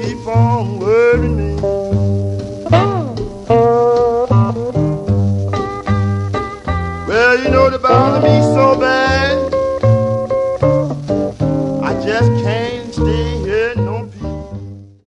keep on worrying me. Well, you know they bother me so bad.